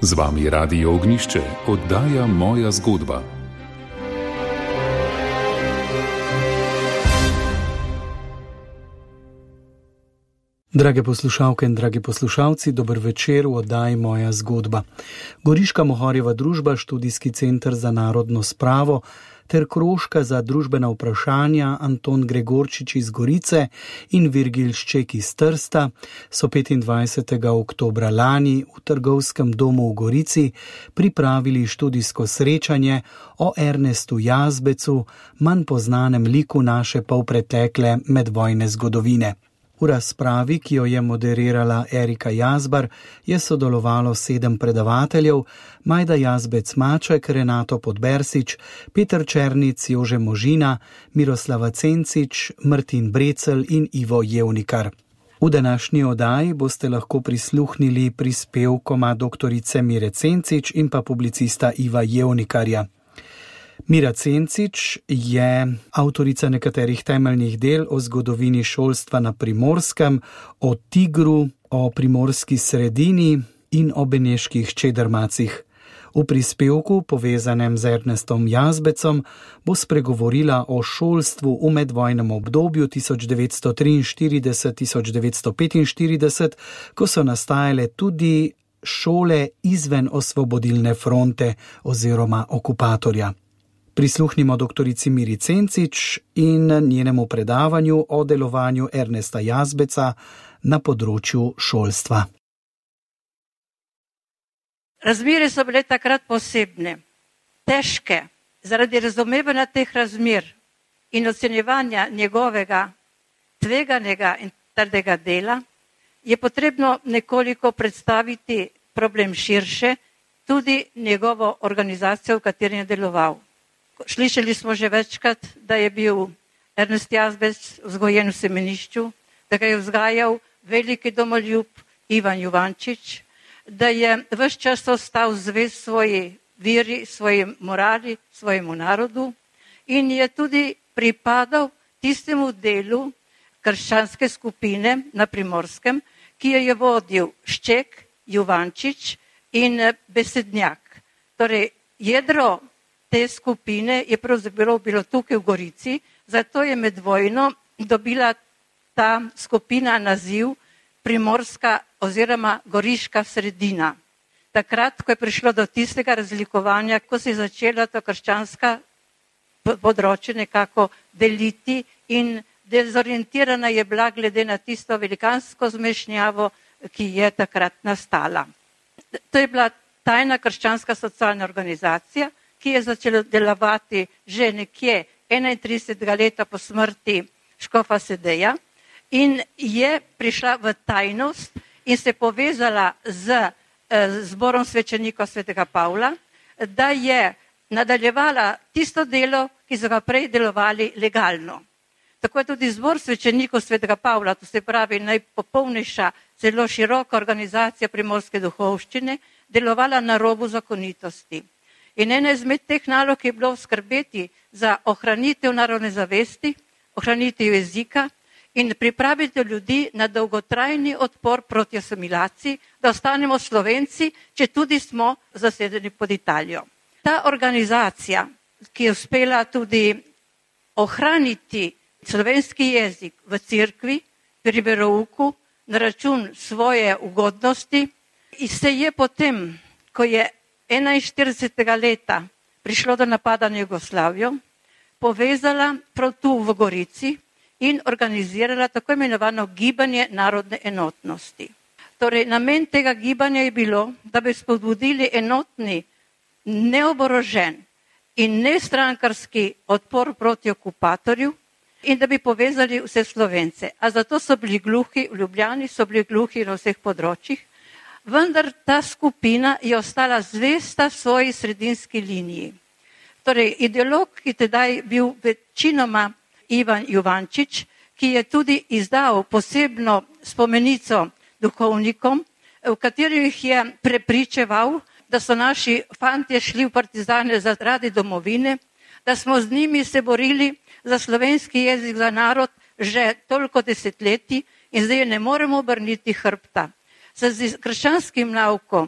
Z vami Radio Ognjišče, oddaja Moja zgodba. Drage poslušalke in dragi poslušalci, dober večer v oddaji Moja zgodba. Goriška Mohorjeva družba, študijski center za narodno spravo ter krožka za družbena vprašanja Anton Gregorčič iz Gorice in Virgil Šček iz Trsta so 25. oktobra lani v Trgovskem domu v Gorici pripravili študijsko srečanje o Ernestu Jazbecu, manj poznanem liku naše polpretekle medvojne zgodovine. V razpravi, ki jo je moderirala Erika Jazbar, je sodelovalo 7 predavateljev: Majda Jazbec-Maček, Renato Podbersič, Peter Černic, Jože Možina, Miroslava Cencič, Martin Brecelj in Ivo Jevnikar. V današnji oddaji boste lahko prisluhnili prispevkoma doktorice Mire Cencič in pa publicista Iva Jevnikarja. Mira Cencič je avtorica nekaterih temeljnih del o zgodovini šolstva na Primorskem, o Tigru, o primorski sredini in o beneških čedermacih. V prispevku, povezanem z Ernestom Jazbecom, bo spregovorila o šolstvu v medvojnem obdobju 1943-1945, ko so nastajale tudi šole izven osvobodilne fronte oziroma okupatorja. Prisluhnimo doktorici Miri Cencič in njenemu predavanju o delovanju Ernesta Jazbeca na področju šolstva. Razmere so bile takrat posebne, težke. Zaradi razumevanja teh razmer in ocenjevanja njegovega tveganega in trdega dela je potrebno nekoliko predstaviti problem širše, tudi njegovo organizacijo, v kateri je deloval. Slišali smo že večkrat, da je bil Ernest Jazbec vzgojen v semenišču, da ga je vzgajal veliki domoljub Ivan Juvančič, da je ves čas ostal zvest svoji veri, svoji morali, svojemu narodu in je tudi pripadal tistemu delu krščanske skupine na Primorskem, ki jo je vodil Šček, Juvančič in Besednjak. Torej, jedro te skupine je pravzaprav bilo tukaj v Gorici, zato je med vojno dobila ta skupina naziv Primorska oziroma Goriška sredina. Takrat, ko je prišlo do tistega razlikovanja, ko se je začela to krščanska področje nekako deliti in dezorientirana je bila glede na tisto velikansko zmešnjavo, ki je takrat nastala. To je bila tajna krščanska socialna organizacija, ki je začela delovati že nekje 31. leta po smrti škofa Sedeja in je prišla v tajnost in se povezala z zborom svečenikov svetega Pavla, da je nadaljevala tisto delo, ki so ga prej delovali legalno. Tako je tudi zbor svečenikov svetega Pavla, to se pravi najpopolnejša, zelo široka organizacija primorske duhovščine, delovala na robu zakonitosti. In ena izmed teh nalog je bilo skrbeti za ohranitev narodne zavesti, ohranitev jezika in pripraviti ljudi na dolgotrajni odpor proti asimilaciji, da ostanemo Slovenci, če tudi smo zasedeni pod Italijo. Ta organizacija, ki je uspela tudi ohraniti slovenski jezik v cerkvi, pri verouku, na račun svoje ugodnosti, se je potem, ko je 41. leta prišlo do napada na Jugoslavijo, povezala prav tu v Gorici in organizirala tako imenovano gibanje narodne enotnosti. Torej, namen tega gibanja je bilo, da bi spodbudili enotni, neoborožen in nestrankarski odpor proti okupatorju in da bi povezali vse Slovence. A zato so bili gluhi v Ljubljani, so bili gluhi na vseh področjih, vendar ta skupina je ostala zvesta svoji sredinski liniji. Torej, ideolog, ki tedaj bil večinoma Ivan Juvančič, ki je tudi izdal posebno spomenico duhovnikom, v kateri jih je prepričeval, da so naši fantje šli v partizane zaradi domovine, da smo z njimi se borili za slovenski jezik, za narod že toliko desetletij in zdaj ne moremo obrniti hrbta. Z krščanskim naukom,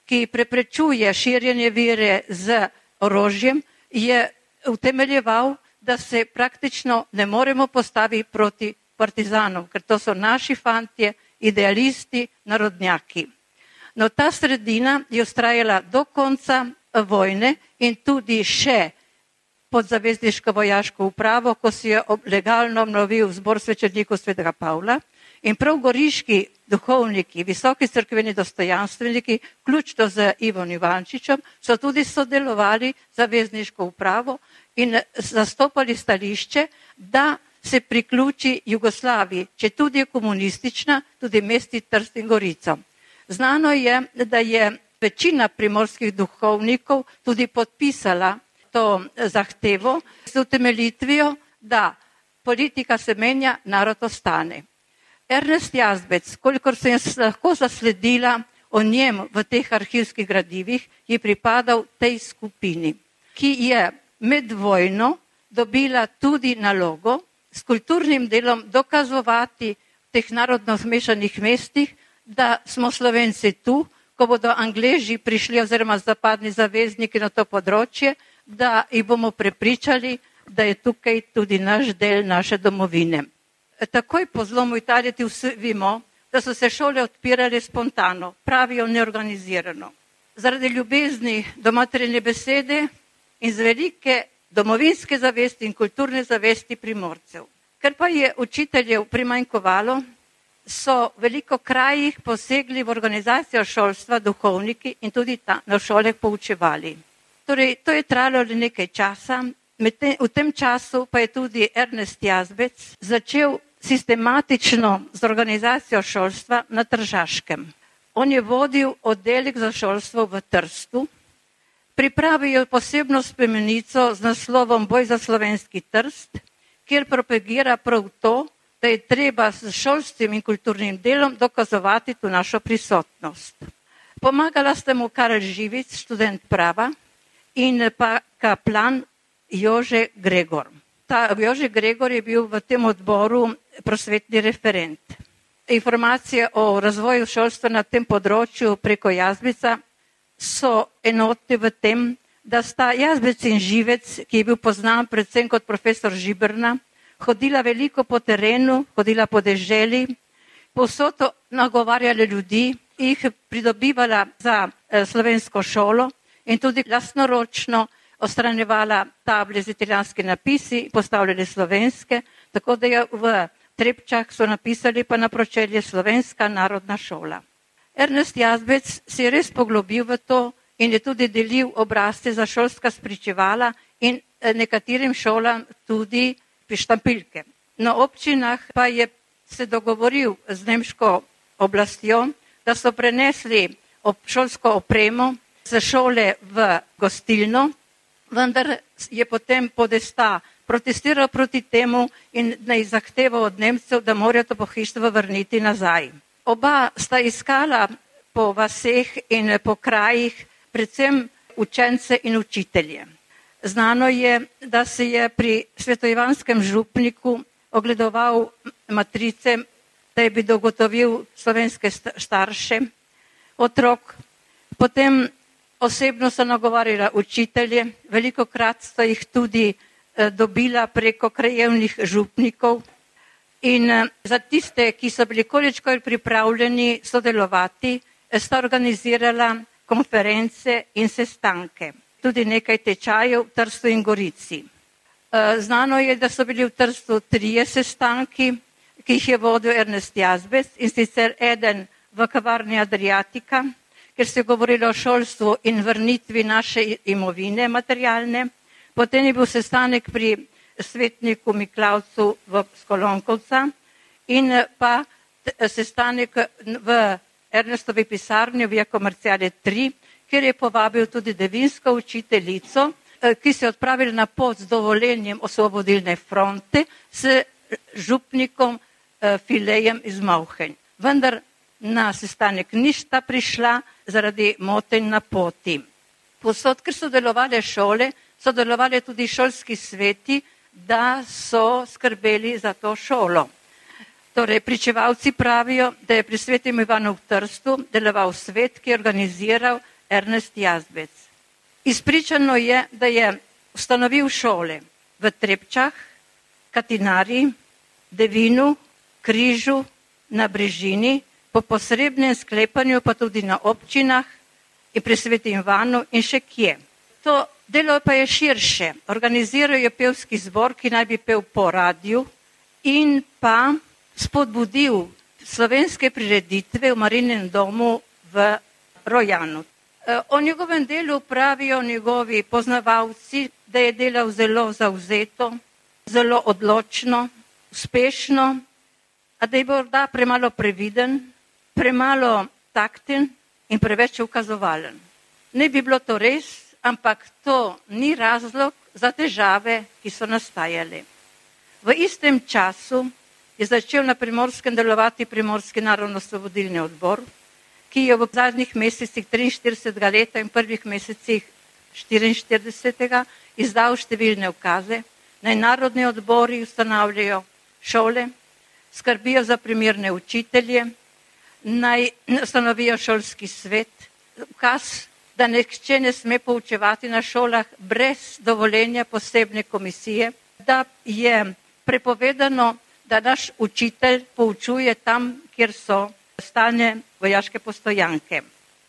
ki preprečuje širjenje vere z orožjem, je utemeljeval, da se praktično ne moremo postaviti proti partizanom, ker to so naši fantje, idealisti, narodnjaki. No, ta sredina je ustrajala do konca vojne in tudi še pod zavezniško vojaško upravo, ko si je legalno obnovil zbor svečenikov svetega Pavla. In prav goriški duhovniki, visoki cerkveni dostojanstveniki, vključno z Ivom Ivančičem, so tudi sodelovali z zavezniško upravo in zastopali stališče, da se priključi Jugoslaviji, če tudi je komunistična, tudi mesti Trst in Gorico. Znano je, da je večina primorskih duhovnikov tudi podpisala to zahtevo z utemeljitvijo, da politika se menja, narod ostane. Ernest Jazbec, kolikor sem lahko zasledila o njem v teh arhivskih gradivih, je pripadal tej skupini, ki je med vojno dobila tudi nalogo s kulturnim delom dokazovati v teh narodno zmešanih mestih, da smo Slovenci tu, ko bodo Angleži prišli oziroma zapadni zavezniki na to področje, da jih bomo prepričali, da je tukaj tudi naš del naše domovine. Takoj po zlomu Italije ti vsi vemo, da so se šole odpirale spontano, pravijo neorganizirano. Zaradi ljubezni do materine besede in z velike domovinske zavesti in kulturne zavesti Primorcev. Ker pa je učiteljev primanjkovalo, so veliko krajih posegli v organizacijo šolstva duhovniki in tudi na šolah poučevali. Torej, to je trajalo le nekaj časa, v tem času pa je tudi Ernest Jazbec začel sistematično z organizacijo šolstva na Tržaškem. On je vodil oddelek za šolstvo v Trstu, pripravil je posebno spomenico z naslovom Boj za slovenski Trst, kjer propagira prav to, da je treba s šolstvim in kulturnim delom dokazovati tu našo prisotnost. Pomagala sta mu Karel Živic, študent prava, in pa kaplan Jože Gregor. Ta Jože Gregor je bil v tem odboru prosvetni referent. Informacije o razvoju šolstva na tem področju preko Jazbeca so enotne v tem, da sta Jazbec in Živec, ki je bil poznan predvsem kot profesor Žiberna, hodila veliko po terenu, hodila po deželi, povsod nagovarjala ljudi, jih pridobivala za slovensko šolo in tudi lastnoročno odstranjevala table z italijanskimi napisi, postavljali slovenske, tako da je v Trepčah so napisali pa na pročelje Slovenska narodna šola. Ernest Jazbec si je res poglobil v to in je tudi delil obrazce za šolska spričevala in nekaterim šolam tudi štampilke. Na občinah pa je se dogovoril z nemško oblastjo, da so prenesli šolsko opremo z šole v gostilno, vendar je potem Podesta protestiral proti temu in naj zahteval od Nemcev, da morajo to pohištvo vrniti nazaj. Oba sta iskala po vaseh in po krajih predvsem učence in učitelje. Znano je, da se je pri svetoivanskem župniku ogledoval matrice, da bi dogotovil slovenske starše, otrok. Potem osebno so nagovarjala učitelje, velikokrat so jih tudi dobila preko krajevnih župnikov in za tiste, ki so bili količko pripravljeni sodelovati, sta organizirala konference in sestanke. Tudi nekaj tečajev v Trstu in Gorici. Znano je, da so bili v Trstu 3 sestanki, ki jih je vodil Ernest Jazbec, in sicer eden v kavarni Adriatika, kjer se je govorilo o šolstvu in vrnitvi naše imovine materialne. Potem je bil sestanek pri svetniku Miklavcu v Skolonkovca in pa sestanek v Ernestovi pisarni v Via Komerciale 3, kjer je povabil tudi devinsko učiteljico, ki se je odpravila na pot z dovoljenjem Osvobodilne fronte s župnikom Filejem iz Mauhenj. Vendar na sestanek nista prišla zaradi motenj na poti. Povsod, ker so delovale šole, so delovali tudi šolski sveti, da so skrbeli za to šolo. Torej, pričevalci pravijo, da je pri svetem Ivanu v Trstu deloval svet, ki je organiziral Ernest Jazbec. Izpričano je, da je ustanovil šole v Trepčah, Katinariji, Devinu, Križu, na Brežini, po posrebnem sklepanju pa tudi na občinah in pri Svetem Ivanu in še kje. To delo pa je širše. Organiziral je pevski zbor, ki naj bi pel po radiju in pa spodbudil slovenske prireditve v Marijinem domu v Rojanu. O njegovem delu pravijo njegovi poznavalci, da je delal zelo zavzeto, zelo odločno, uspešno, a da je morda premalo previden, premalo takten in preveč ukazovalen. Ne bi bilo to res, ampak to ni razlog za težave, ki so nastajale. V istem času je začel na Primorskem delovati Primorski narodno-osvobodilni odbor, ki je v zadnjih mesecih 43. leta in prvih mesecih 44. izdal številne ukaze, naj narodni odbori ustanavljajo šole, skrbijo za primerne učitelje, naj ustanovijo šolski svet, ukaz, da nihče ne sme poučevati na šolah brez dovoljenja posebne komisije, da je prepovedano, da naš učitelj poučuje tam, kjer so stalne vojaške postojanke.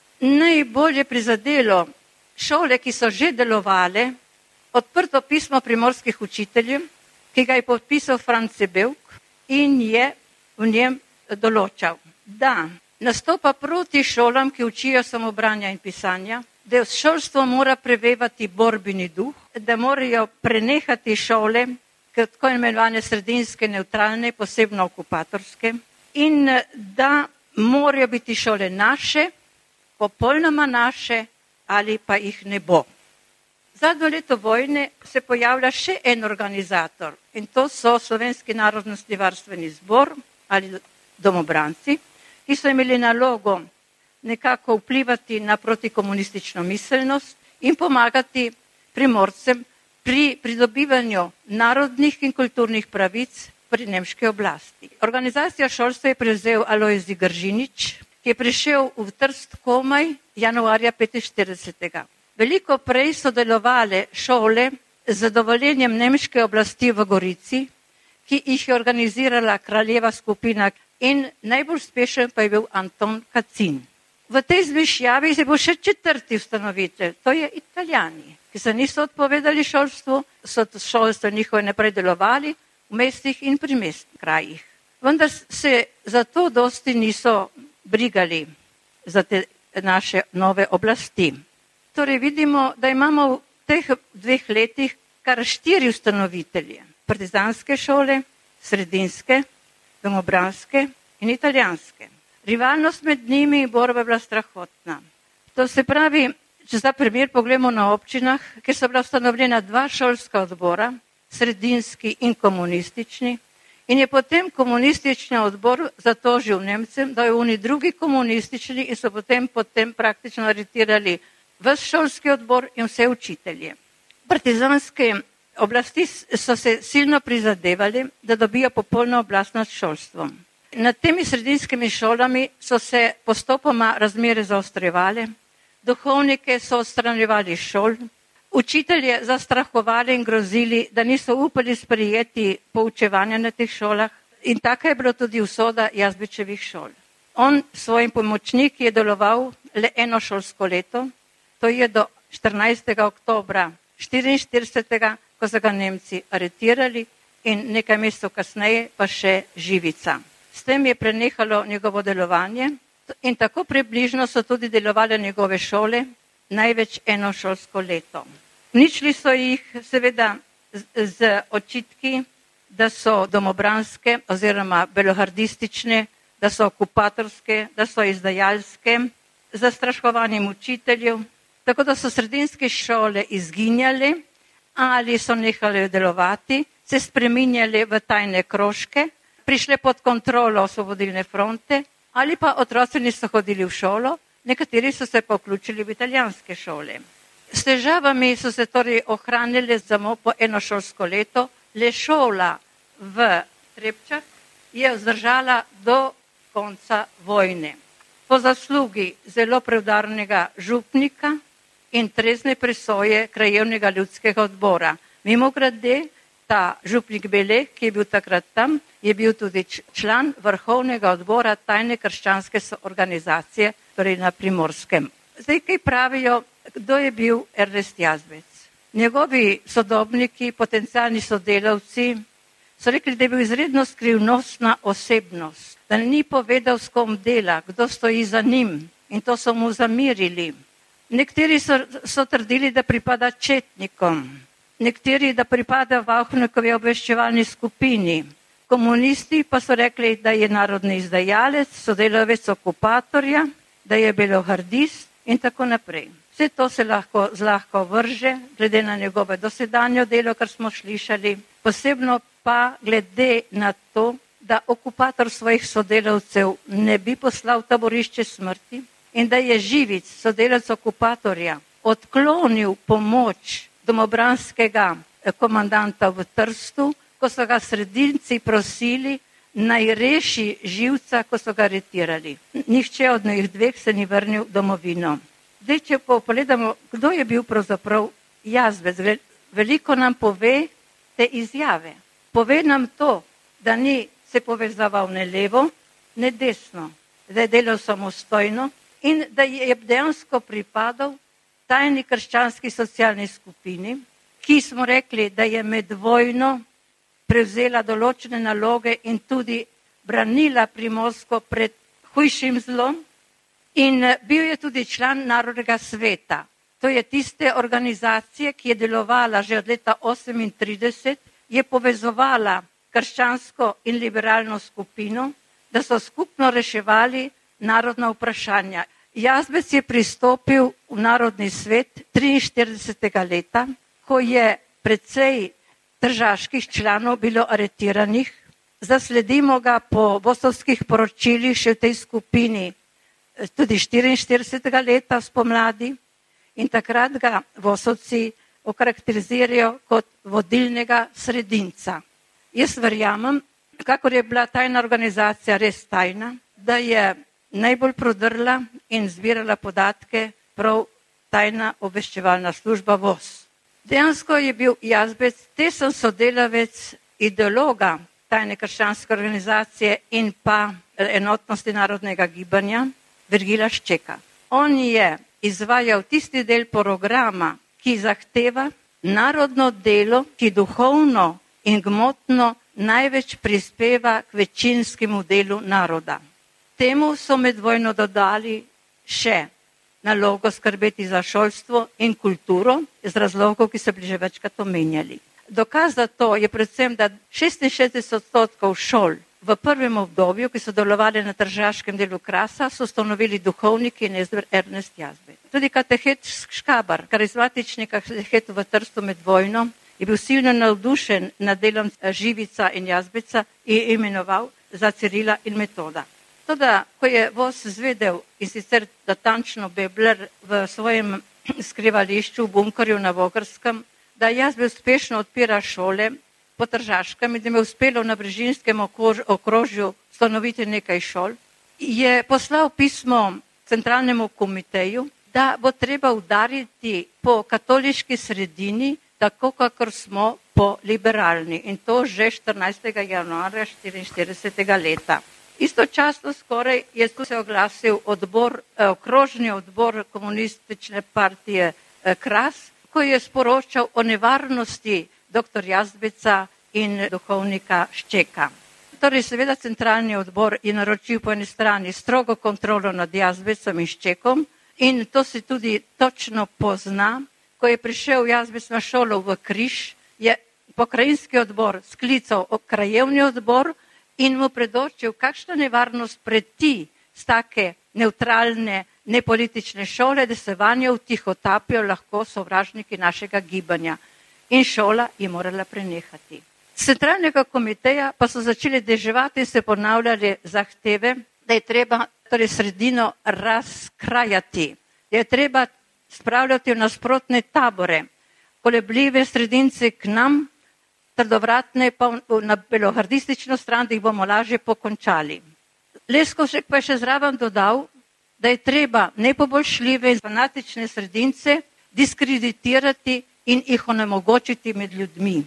Najbolje prizadelo šole, ki so že delovale, odprto pismo primorskih učiteljev, ki ga je podpisal France Bevk in je v njem določal, da nastopa proti šolam, ki učijo samo branja in pisanja, da šolstvo mora prevevati borbeni duh, da morajo prenehati šole, tako imenovane sredinske, nevtralne, posebno okupatorske, in da morajo biti šole naše, popolnoma naše, ali pa jih ne bo. Zadnjo leto vojne se pojavlja še en organizator in to so Slovenski narodnostni varstveni zbor ali domobranci, ki so imeli nalogo nekako vplivati na protikomunistično miselnost in pomagati Primorcem pri pridobivanju narodnih in kulturnih pravic pri nemški oblasti. Organizacija šolstva je prevzel Alojzij Gržinič, ki je prišel v Trst komaj januarja 1945. Veliko prej so delovale šole z dovoljenjem nemške oblasti v Gorici, ki jih je organizirala kraljeva skupina in najbolj uspešen pa je bil Anton Kacin. V tej zmešnjavi se bo še četrti ustanovitelj, to je Italijani, ki se niso odpovedali šolstvu, so šolstvo njihove naprej delovali v mestih in pri mestnih krajih. Vendar se zato dosti niso brigali za te naše nove oblasti. Torej vidimo, da imamo v teh 2 letih kar 4 ustanovitelje. Partizanske šole, sredinske, domobranske in italijanske. Rivalnost med njimi in borba je bila strahotna. To se pravi, če za primer pogledamo na občinah, kjer so bila ustanovljena 2 šolska odbora, sredinski in komunistični, in je potem komunistični odbor zatožil Nemcem, da je oni drugi komunistični in so potem praktično aretirali ves šolski odbor in vse učitelje. Partizanske oblasti so se silno prizadevali, da dobijo popolno oblast nad šolstvom. Nad temi sredinskimi šolami so se postopoma razmere zaostrevale, duhovnike so odstranjevali šol, učitelje zastrahovali in grozili, da niso upali sprejeti poučevanja na teh šolah in taka je bila tudi usoda Jazbečevih šol. On svojim pomočniki je deloval le 1 šolsko leto, to je do 14. oktobra 1944, ko so ga Nemci aretirali in nekaj mesecev kasneje pa še živica. S tem je prenehalo njegovo delovanje in tako približno so tudi delovale njegove šole, največ 1 šolsko leto. Uničili so jih seveda z očitki, da so domobranske oziroma belohardistične, da so okupatorske, da so izdajalske, zastrašovanjem učiteljev, tako da so sredinske šole izginjale ali so nehale delovati, se spreminjale v tajne krožke, prišle pod kontrolo Osvobodilne fronte ali pa otroci niso hodili v šolo, nekateri so se pa vključili v italijanske šole. S težavami so se torej ohranili samo po 1 šolsko leto, le šola v Trepčah je vzdržala do konca vojne. po zaslugi zelo preudarnega župnika in trezne presoje krajevnega ljudskega odbora. Mimogrede, ta župnik Bele, ki je bil takrat tam, je bil tudi član vrhovnega odbora tajne krščanske organizacije, torej na Primorskem. Zdaj, kaj pravijo, kdo je bil Ernest Jazbec? Njegovi sodobniki, potencialni sodelavci, so rekli, da je bil izredno skrivnostna osebnost, da ni povedal, s kom dela, kdo stoji za njim, in to so mu zamirili. Nekateri so trdili, da pripada četnikom, nekateri, da pripada Vauchnikovi obveščevalni skupini. Komunisti pa so rekli, da je narodni izdajalec, sodelavec okupatorja, da je belohardist in tako naprej. Vse to se lahko zlahka vrže, glede na njegovo dosedanje delo, kar smo slišali, posebno pa glede na to, da okupator svojih sodelavcev ne bi poslal v taborišče smrti in da je Živic, sodelavec okupatorja, odklonil pomoč domobranskega komandanta v Trstu, ko so ga sredinci prosili, naj reši Živca, ko so ga aretirali. Nihče od njih dveh se ni vrnil domovino. Zdaj, če pogledamo, kdo je bil pravzaprav Jazbec, veliko nam pove te izjave. Pove nam to, da ni se povezaval ne levo, ne desno, da je delal samostojno in da je dejansko pripadal tajni krščanski socialni skupini, ki smo rekli, da je med vojno prevzela določene naloge in tudi branila Primorsko pred hujšim zlom. In bil je tudi član Narodnega sveta. To je tiste organizacije, ki je delovala že od leta 1938, je povezovala krščansko in liberalno skupino, da so skupno reševali narodna vprašanja. Jazbec je pristopil v Narodni svet 1943. leta, ko je precej tržaških članov bilo aretiranih. Zasledimo ga po vosovskih poročilih še v tej skupini tudi 1944. leta spomladi in takrat ga vosovci okarakterizirajo kot vodilnega sredinca. Jaz verjamem, kakor je bila tajna organizacija res tajna, da je najbolj prodrla in zbirala podatke prav tajna obveščevalna služba VOS. Dejansko je bil Jazbec tesen sodelavec ideologa tajne krščanske organizacije in pa enotnosti narodnega gibanja Virgila Ščeka. On je izvajal tisti del programa, ki zahteva narodno delo, ki duhovno in gmotno največ prispeva k večinskemu delu naroda. Temu so med vojno dodali še nalogo skrbeti za šolstvo in kulturo, iz razlogov, ki so bili že večkrat omenjali. Dokaz za to je predvsem, da 66% šol v prvem obdobju, ki so delovali na tržaškem delu Krasa, so ustanovili duhovniki in Ernest Jazbec. Tudi katehet Škabar, karizmatični katehet v Trstu med vojno, je bil silno navdušen nad delom Živica in Jazbeca in imenoval za Cirila in Metoda. Toda, ko je VOS zvedel, in sicer natančno Bebler v svojem skrivališču v bunkerju na Vogrskem, da Jazbec uspešno odpira šole po Tržaškem in da je uspelo na Brežinskem okrožju ustanoviti nekaj šol, je poslal pismo centralnemu komiteju, da bo treba udariti po katoliški sredini, tako kakor smo po liberalni. In to že 14. januarja 1944. leta. Istočasno skoraj je tu se oglasil okrožni odbor komunistične partije Kras, ko je sporočal o nevarnosti dr. Jazbeca in duhovnika Ščeka. Torej, seveda, centralni odbor je naročil po eni strani strogo kontrolo nad Jazbecom in Ščekom in to se tudi točno pozna. Ko je prišel Jazbec na šolo v Križ, je pokrajinski odbor sklical krajevni odbor in mu predočil, kakšna nevarnost preti z take nevtralne, nepolitične šole, da se vanjo vtihotapijo lahko sovražniki našega gibanja. In šola je morala prenehati. Z centralnega komiteja pa so začeli deževati in se ponavljali zahteve, da je treba torej sredino razkrajati, da je treba spravljati v nasprotne tabore, kolebljive sredince k nam, trdovratne pa na belohardistično stran, da jih bomo lažje pokončali. Leskovšek pa je še zraven dodal, da je treba nepoboljšljive in fanatične sredince diskreditirati in jih onemogočiti med ljudmi.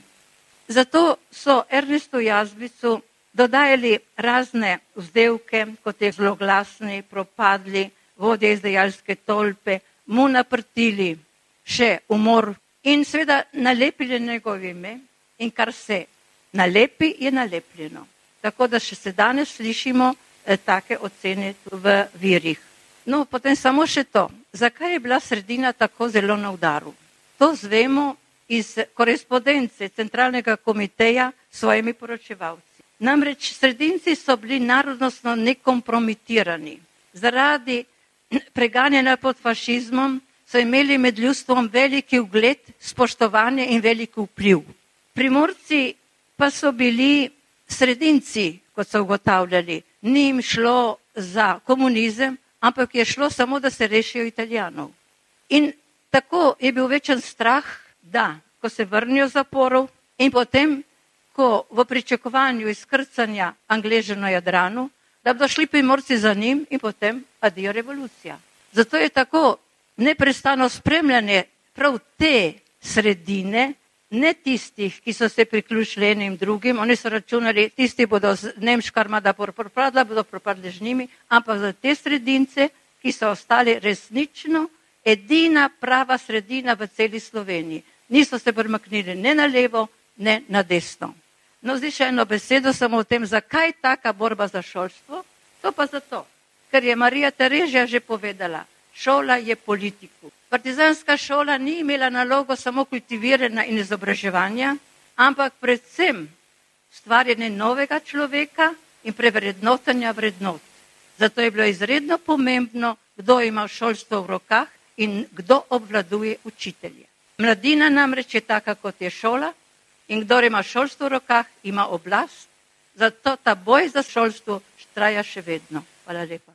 Zato so Ernestu Jazbecu dodajali razne vzdevke, kot je zloglasni, propadli, vodje izdajalske tolpe, mu naprtili še umor in seveda nalepili njegovo ime in kar se nalepi, je nalepljeno. Tako da še se danes slišimo take ocene v virih. No, potem samo še to. Zakaj je bila sredina tako zelo na udaru? To zvemo iz korespondence Centralnega komiteja s svojimi poročevalci. Namreč sredinci so bili narodnostno nekompromitirani. Zaradi preganjanja pod fašizmom so imeli med ljudstvom veliki ugled, spoštovanje in veliki vpliv. Primorci pa so bili sredinci, kot so ugotavljali. Ni jim šlo za komunizem, ampak je šlo samo, da se rešijo Italijanov. In tako je bil večen strah, da ko se vrnijo zaporov in potem, ko v pričakovanju izkrcanja Angležev na Jadranu, da bodo šli Primorci za njim in potem adijo revolucija. Zato je tako neprestano spremljanje prav te sredine, ne tistih, ki so se priključili enim drugim, oni so računali, tisti bodo nemška armada propadla, bodo propadli z njimi, ampak za te sredince, ki so ostali resnično edina prava sredina v celi Sloveniji. Niso se premaknili ne na levo, ne na desno. No, zdaj še eno besedo samo o tem, zakaj taka borba za šolstvo. To pa zato, ker je Marija Terežija že povedala, šola je politiku. Partizanska šola ni imela nalogo samo kultiviranja in izobraževanja, ampak predvsem stvarjanje novega človeka in prevrednotenja vrednot. Zato je bilo izredno pomembno, kdo ima šolstvo v rokah in kdo obvladuje učitelje. Mladina namreč je taka, kot je šola, in kdor ima šolstvo v rokah, ima oblast, zato ta boj za šolstvo traja še vedno. Hvala lepa.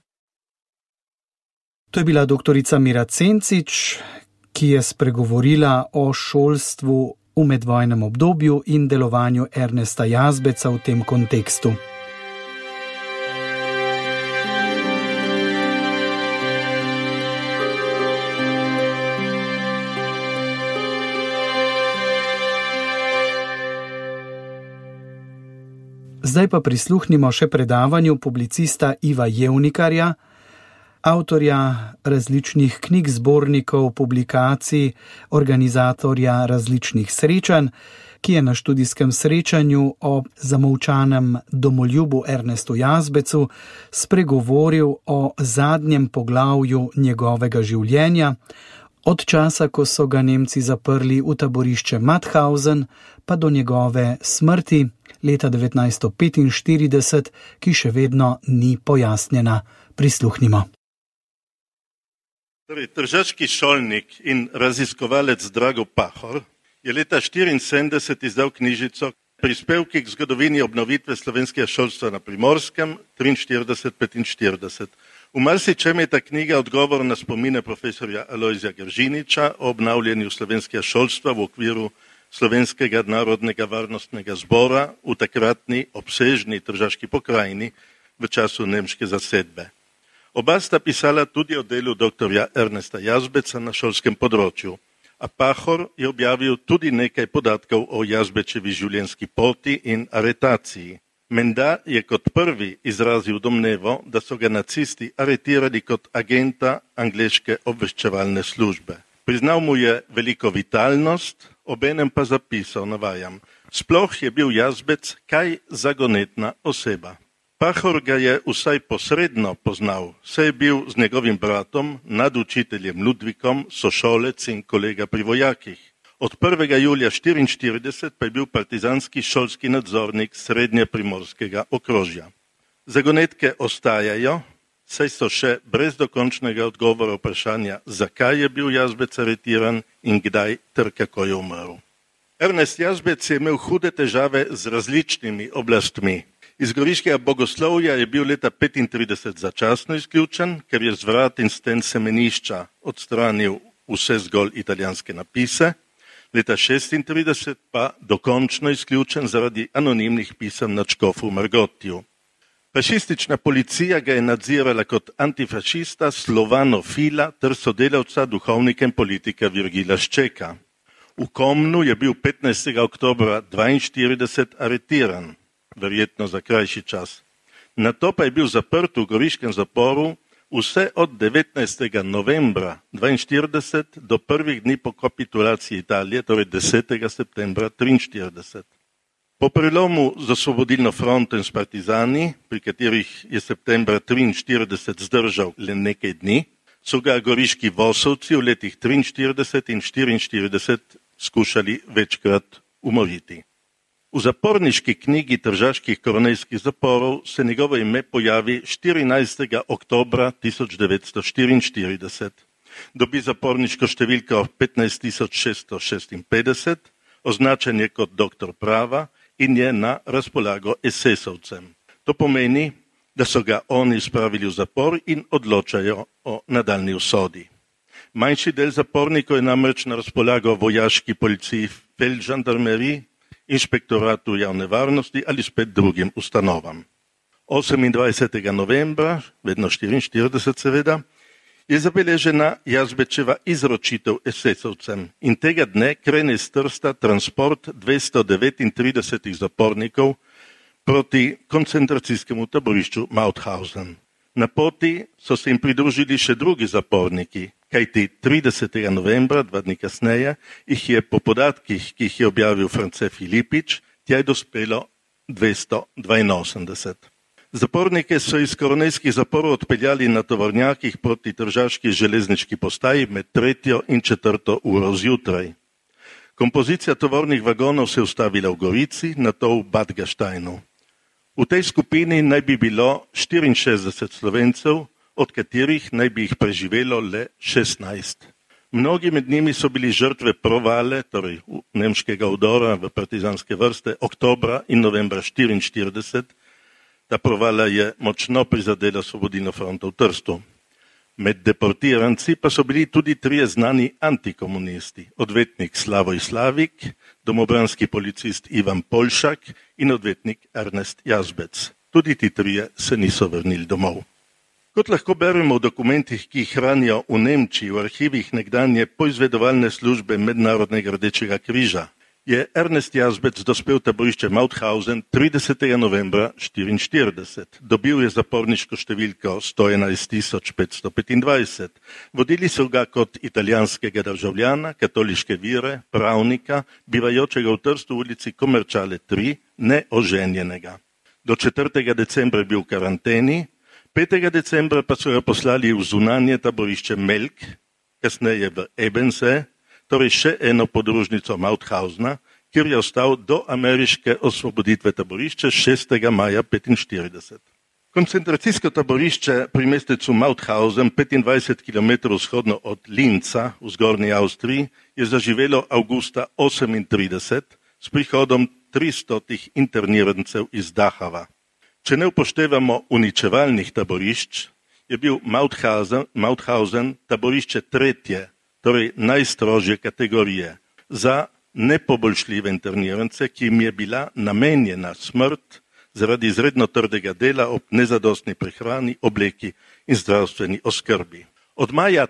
To je bila doktorica Mira Cencič, ki je spregovorila o šolstvu v medvojnem obdobju in delovanju Ernesta Jazbeca v tem kontekstu. Zdaj pa prisluhnimo še predavanju publicista Iva Jevnikarja, avtorja različnih knjig, zbornikov, publikacij, organizatorja različnih srečanj, ki je na študijskem srečanju o zamolčanem domoljubu Ernestu Jazbecu spregovoril o zadnjem poglavju njegovega življenja, od časa, ko so ga Nemci zaprli v taborišče Mauthausen, pa do njegove smrti leta 1945, ki še vedno ni pojasnjena. Prisluhnimo. Tržaški šolnik in raziskovalec Drago Pahor je leta 1974 izdal knjižico Prispevki k zgodovini obnovitve slovenskega šolstva na Primorskem 1943-1945. V marsičem je ta knjiga odgovor na spomine profesorja Alojzija Gržiniča o obnavljanju slovenskega šolstva v okviru Slovenskega narodnega varnostnega zbora v takratni obsežni tržaški pokrajini v času nemške zasedbe. Oba sta pisala tudi o delu doktorja Ernesta Jazbeca na šolskem področju, a Pahor je objavil tudi nekaj podatkov o Jazbečevi življenjski poti in aretaciji. Menda je kot prvi izrazil domnevo, da so ga nacisti aretirali kot agenta angleške obveščevalne službe. Priznal mu je veliko vitalnost, obenem pa zapisal, navajam, sploh je bil Jazbec kaj zagonetna oseba. Pahor ga je vsaj posredno poznal, saj je bil z njegovim bratom, nadučiteljem Ludvikom, sošolec in kolega pri vojakih. Od 1. julija 1944 pa je bil partizanski šolski nadzornik srednje primorskega okrožja. Zagonetke ostajajo, saj so še brez dokončnega odgovora vprašanja, zakaj je bil Jazbec aretiran in kdaj ter kako je umrl. Ernest Jazbec je imel hude težave z različnimi oblastmi. Iz goriškega bogoslovja je bil leta 1935 začasno izključen, ker je z vrat in sten semenišča odstranil vse zgolj italijanske napise. Leta 1936 pa dokončno izključen zaradi anonimnih pisem na škofu Margotiju. Fašistična policija ga je nadzirala kot antifašista, slovanofila ter sodelavca duhovnika in politika Virgila Ščeka. V Komnu je bil 15. oktobra 1942 aretiran, verjetno za krajši čas. Nato pa je bil zaprt v goriškem zaporu vse od 19. novembra 1942 do prvih dni po kapitulaciji Italije, torej 10. septembra 1943. Po prelomu z Osvobodilno fronto in s partizani, pri katerih je septembra 1943 zdržal le nekaj dni, so ga goriški vosovci v letih 1943 in 1944 skušali večkrat umoriti. V zaporniški knjigi tržaških koronejskih zaporov se njegovo ime pojavi 14. oktobra 1944. Dobi zaporniško številko 15656, označen je kot doktor prava in je na razpolago esesovcem. To pomeni, da so ga oni spravili v zapor in odločajo o nadaljni usodi. Manjši del zapornikov je namreč na razpolago vojaški policiji, feldžandarmeriji, inšpektoratu javne varnosti ali spet drugim ustanovam. 28. novembra, vedno 44 seveda, je zabeležena Jazbečeva izročitev esesovcem in tega dne krene iz Trsta transport 239 zapornikov proti koncentracijskemu taborišču Mauthausen. Na poti so se jim pridružili še drugi zaporniki, kajti 30. novembra, 2 dni kasneje, jih je po podatkih, ki jih je objavil France Filipič, tja je dospelo 282. Zapornike so iz koronejskih zaporov odpeljali na tovornjakih proti tržaški železniški postaji med 3. in 4. uro zjutraj. Kompozicija tovornih vagonov se je ustavila v Gorici, nato v Bad Gasteinu. V tej skupini naj bi bilo 64 Slovencev, od katerih naj bi jih preživelo le 16. Mnogi med njimi so bili žrtve provale, torej nemškega udora v partizanske vrste, oktobra in novembra 1944. Ta provala je močno prizadela Osvobodilno fronto v Trstu. Med deportiranci pa so bili tudi 3 znani antikomunisti, odvetnik Slavoj Slavik, domobranski policist Ivan Polšak in odvetnik Ernest Jazbec. Tudi ti 3 se niso vrnili domov. Kot lahko beremo v dokumentih, ki jih hranijo v Nemčiji, v arhivih nekdanje poizvedovalne službe Mednarodnega rdečega križa, je Ernest Jazbec dospel v taborišče Mauthausen 30. novembra 1944. Dobil je zaporniško številko 111.525. Vodili so ga kot italijanskega državljana, katoliške vire, pravnika, bivajočega v Trstu v ulici Komerčale 3, neoženjenega. Do 4. decembra je bil v karanteni, 5. decembra pa so ga poslali v zunanje taborišče Melk, kasneje v Ebensee, torej še eno podružnico Mauthausena, kjer je ostal do ameriške osvoboditve taborišče 6. maja 1945. Koncentracijsko taborišče pri mestecu Mauthausen, 25 km vzhodno od Linza v zgornji Avstriji, je zaživelo avgusta 1938 s prihodom 300 internirancev iz Dachava. Če ne upoštevamo uničevalnih taborišč, je bil Mauthausen taborišče 3., torej najstrožje kategorije, za nepoboljšljive internirance, ki jim je bila namenjena smrt zaradi izredno trdega dela ob nezadostni prehrani, obleki in zdravstveni oskrbi. Od maja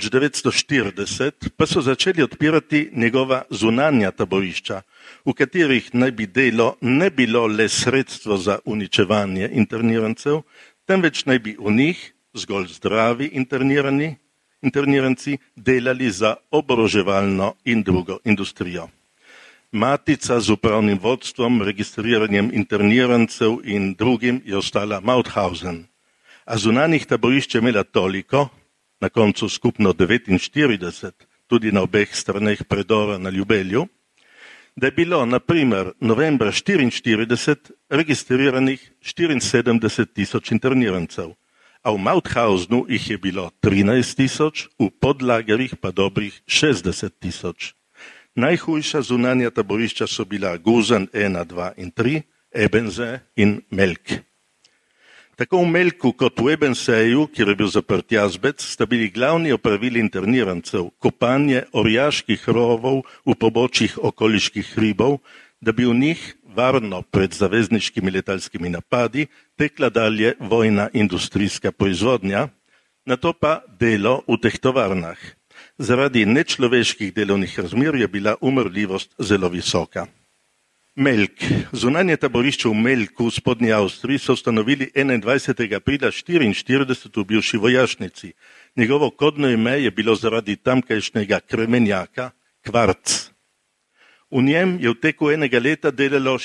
1940 pa so začeli odpirati njegova zunanja taborišča, v katerih naj bi delo ne bilo le sredstvo za uničevanje internirancev, temveč naj bi v njih zgolj zdravi interniranci delali za oboroževalno in drugo industrijo. Matica z upravnim vodstvom, registriranjem internirancev in drugim je ostala Mauthausen. A zunanjih taborišč je imela toliko, na koncu skupno 49, tudi na obeh straneh predora na Ljubelju, da je bilo, na primer, novembra 1944 registriranih 74.000 internirancev, a v Mauthausenu jih je bilo 13.000, v podlagerjih pa dobrih 60.000. Najhujša zunanja taborišča so bila Gusen 1, 2 in 3, Ebensee in Melk. Tako v Melku kot v Ebenseeju, kjer je bil zaprt Jazbec, sta bili glavni opravili internirancev kopanje orjaških rovov v pobočjih okoliških hribov, da bi v njih varno pred zavezniškimi letalskimi napadi, tekla dalje vojna industrijska proizvodnja, nato pa delo v teh tovarnah. Zaradi nečloveških delovnih razmer je bila umrljivost zelo visoka. Melk. Zunanje taborišče v Melku v spodnji Avstriji so ustanovili 21. aprila 1944 v bivši vojašnici. Njegovo kodno ime je bilo zaradi tamkajšnjega kremenjaka Kvarc. V njem je v teku enega leta delalo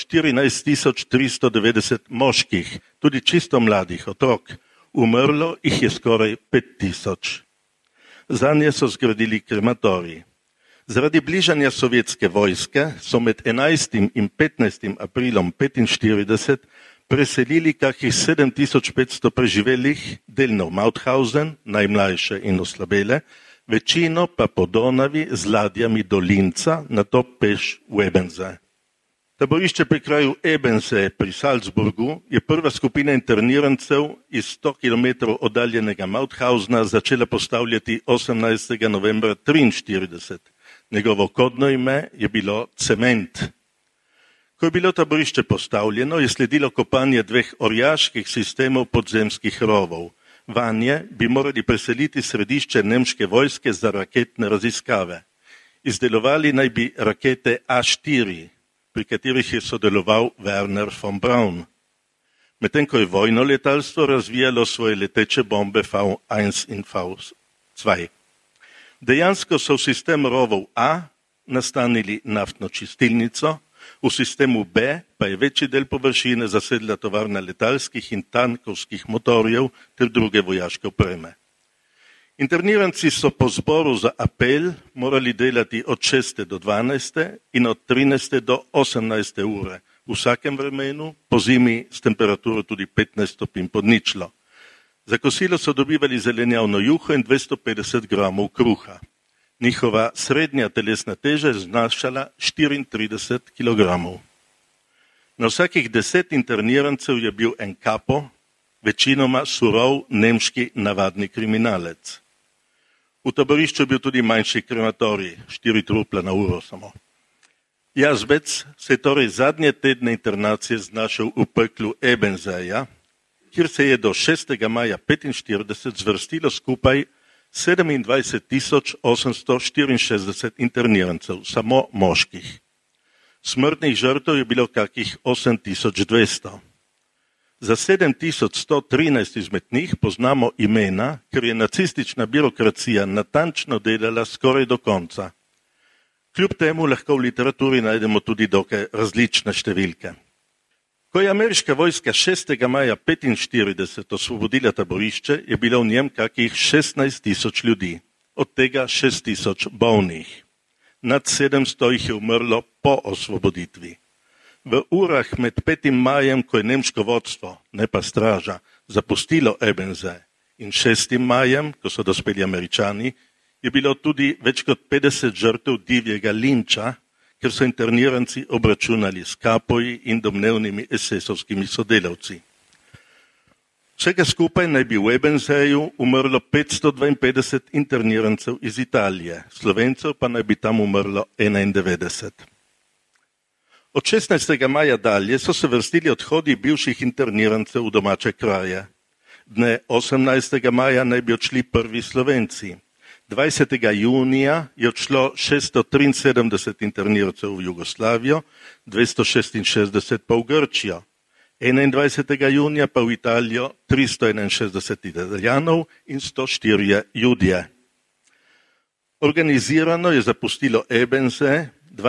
14.390 moških, tudi čisto mladih otrok. Umrlo jih je skoraj 5.000. Zanje so zgradili krematorij. Zaradi bližanja sovjetske vojske so med 11. in 15. aprilom 1945 preselili kakih 7.500 preživelih, delno v Mauthausen, najmlajše in oslabele, večino pa po Donavi z ladjami do Linca, nato peš v Ebense. Taborišče pri kraju Ebense pri Salzburgu je prva skupina internirancev iz 100 km oddaljenega Mauthausena začela postavljati 18. novembra 1943. Njegovo kodno ime je bilo Cement. Ko je bilo taborišče postavljeno, je sledilo kopanje 2 orjaških sistemov podzemskih rovov. Vanje bi morali preseliti središče nemške vojske za raketne raziskave. Izdelovali naj bi rakete A4, pri katerih je sodeloval Werner von Braun. Medtem ko je vojno letalstvo razvijalo svoje leteče bombe V1 in V2. Dejansko so v sistem rovov A nastanili naftno čistilnico, v sistemu B pa je večji del površine zasedla tovarna letalskih in tankovskih motorjev ter druge vojaške opreme. Interniranci so po zboru za apel morali delati od 6. do 12. in od 13. do 18. ure, v vsakem vremenu, po zimi s temperaturo tudi 15 stopinj pod ničlo. Za kosilo so dobivali zelenjavno juho in 250 gramov kruha. Njihova srednja telesna teža je znašala 34 kg. Na vsakih 10 internirancev je bil en kapo, večinoma surov nemški navadni kriminalec. V taborišču je bil tudi manjši krematorij, 4 trupla na uro samo. Jazbec se je torej zadnje tedne internacije znašel v peklu Ebenseja, kjer se je do 6. maja 1945 zvrstilo skupaj 27.864 internirancev, samo moških. Smrtnih žrtev je bilo kakih 8.200. Za 7.113 izmed njih poznamo imena, ker je nacistična birokracija natančno delala skoraj do konca. Kljub temu lahko v literaturi najdemo tudi dokaj različne številke. Ko je ameriška vojska 6. maja 1945 osvobodila taborišče, je bilo v njem kakih 16.000 ljudi, od tega 6.000 bolnih. Nad 700 jih je umrlo po osvoboditvi. V urah med 5. majem, ko je nemško vodstvo, ne pa straža, zapustilo Ebense, in 6. majem, ko so dospeli Američani, je bilo tudi več kot 50 žrtev divjega linča, ker so interniranci obračunali s kapoji in domnevnimi esesovskimi sodelavci. Vsega skupaj naj bi v Ebenseju umrlo 552 internirancev iz Italije, Slovencev pa naj bi tam umrlo 91. Od 16. maja dalje so se vrstili odhodi bivših internirancev v domače kraje. Dne 18. maja naj bi odšli prvi Slovenci. 20. junija je odšlo 673 internirancev v Jugoslavijo, 266 pa v Grčijo. 21. junija pa v Italijo 361 Italijanov in 104 Judje. Organizirano je zapustilo Ebense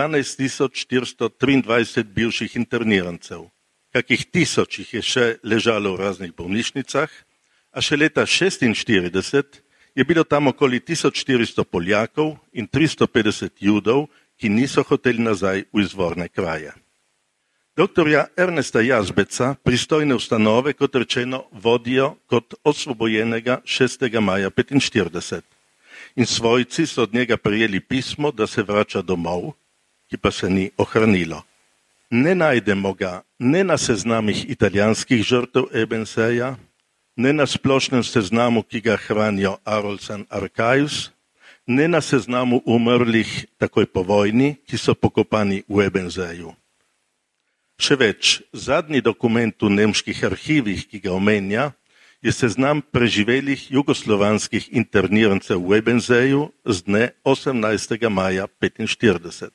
12.423 bivših internirancev. Kakih 1000 jih je še ležalo v raznih bolnišnicah, a še leta 1946 je bilo tam okoli 1400 Poljakov in 350 Judov, ki niso hoteli nazaj v izvorne kraje. Doktorja Ernesta Jazbeca pristojne ustanove, kot rečeno, vodijo kot osvobojenega 6. maja 1945. In svojci so od njega prejeli pismo, da se vrača domov, ki pa se ni ohranilo. Ne najdemo ga ne na seznamih italijanskih žrtev Ebenseja, ne na splošnem seznamu, ki ga hranijo Arolsen Archives, ne na seznamu umrlih takoj po vojni, ki so pokopani v Ebenseju. Še več, zadnji dokument v nemških arhivih, ki ga omenja, je seznam preživelih jugoslovanskih internirancev v Ebenseju z dne 18. maja 1945.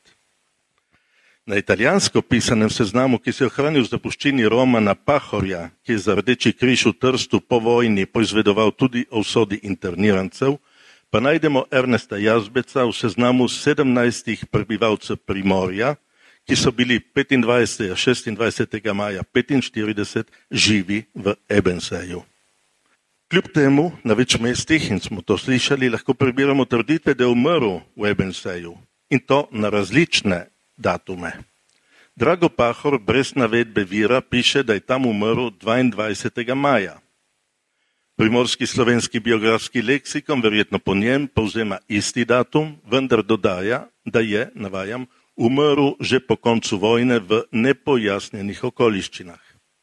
Na italijansko pisanem seznamu, ki se je ohranil v zapuščini Romana Pahorja, ki je za Rdeči križ v Trstu po vojni poizvedoval tudi o usodi internirancev, pa najdemo Ernesta Jazbeca v seznamu 17 prebivalcev Primorja, ki so bili 25. a 26. maja 1945 živi v Ebenseju. Kljub temu, na več mestih, in smo to slišali, lahko prebiramo trditve, da je umrl v Ebenseju, in to na različne datume. Drago Pahor brez navedbe vira piše, da je tam umrl 22. maja. Primorski slovenski biografski leksikon verjetno po njem povzema isti datum, vendar dodaja, da je, navajam, umrl že po koncu vojne v nepojasnjenih okoliščinah.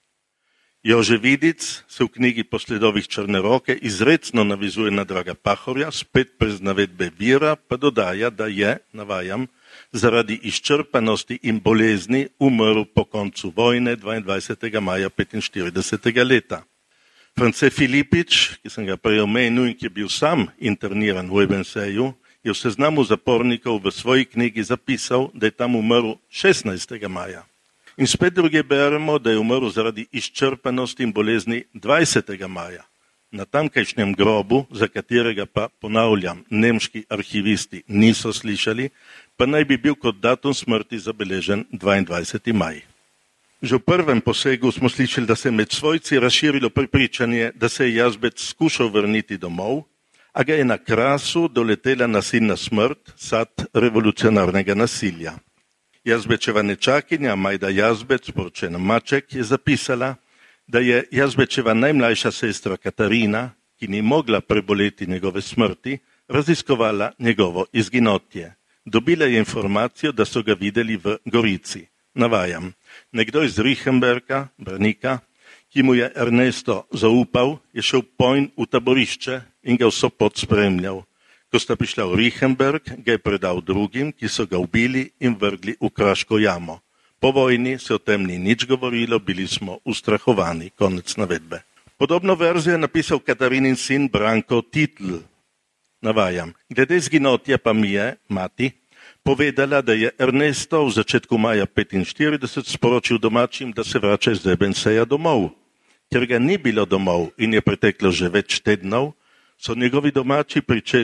Jože Vidic se v knjigi Po sledovih Črne roke izrecno navizuje na Draga Pahorja, spet brez navedbe vira, pa dodaja, da je, navajam, zaradi izčrpanosti in bolezni umrl po koncu vojne 22. maja 1945. leta. France Filipič, ki sem ga prej omenil in ki je bil sam interniran v Ebenseju, je v seznamu zapornikov v svoji knjigi zapisal, da je tam umrl 16. maja. In spet druge beremo, da je umrl zaradi izčrpanosti in bolezni 20. maja. Na tamkajšnjem grobu, za katerega pa, ponavljam, nemški arhivisti niso slišali, pa naj bi bil kot datum smrti zabeležen 22. maj. Že v prvem posegu smo slišali, da se je med svojci razširilo prepričanje, da se je Jazbec skušal vrniti domov, a ga je na Krasu doletela nasilna smrt, sad revolucionarnega nasilja. Jazbečeva nečakinja Majda Jazbec, poročena Maček, je zapisala, da je Jazbečeva najmlajša sestra Katarina, ki ni mogla preboleti njegove smrti, raziskovala njegovo izginotje. Dobila je informacijo, da so ga videli v Gorici. Navajam, nekdo iz Riechenberga, Branika, ki mu je Ernesto zaupal, je šel pojn v taborišče in ga vso pot spremljal. Ko sta prišla v Riechenberg, ga je predal drugim, ki so ga ubili in vrgli v kraško jamo. Po vojni se o tem ni nič govorilo, bili smo ustrahovani. Konec navedbe. Podobno verzijo je napisal Katarinin sin Branko Titl. Navajam, glede izginotja pa mi je, mati, povedala, da je Ernesto v začetku maja 1945 sporočil domačim, da se vrača iz Ebenseja domov. Ker ga ni bilo domov in je preteklo že več tednov, so njegovi domači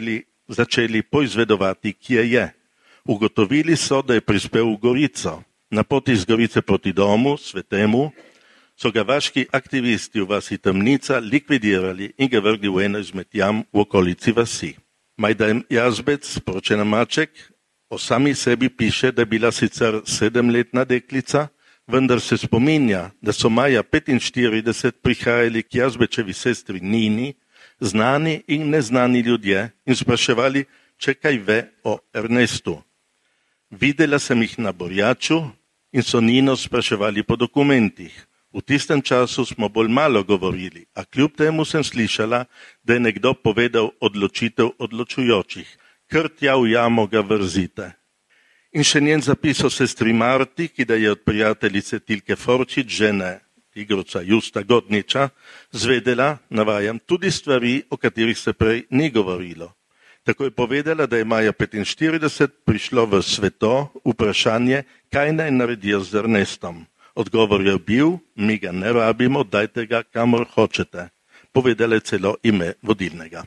začeli poizvedovati, kje je. Ugotovili so, da je prispel v Gorico. Na poti iz Gorice proti domu, Svetemu, so ga vaški aktivisti v vasi Temnica likvidirali in ga vrgli v eno izmed jam v okolici vasi. Majda Jazbec, poročena Maček, o sami sebi piše, da je bila sicer 7-letna deklica, vendar se spominja, da so maja 1945 prihajali k Jazbečevi sestri Nini, znani in neznani ljudje in spraševali, če kaj ve o Ernestu. Videla sem jih na Borjaču in so Nino spraševali po dokumentih. V tistem času smo bolj malo govorili, a kljub temu sem slišala, da je nekdo povedal odločitev odločujočih. Kar tja v jamo ga vrzite. In še njen zapis o sestri Marti, ki da je od prijateljice Tilke Forčič, žene Tigrovca Justa Godniča, zvedela, navajam, tudi stvari, o katerih se prej ni govorilo. Tako je povedala, da je maja 1945 prišlo v Sveto vprašanje, kaj naj naredijo z Ernestom. Odgovor je bil, mi ga ne rabimo, dajte ga kamor hočete. Povedala je celo ime vodilnega.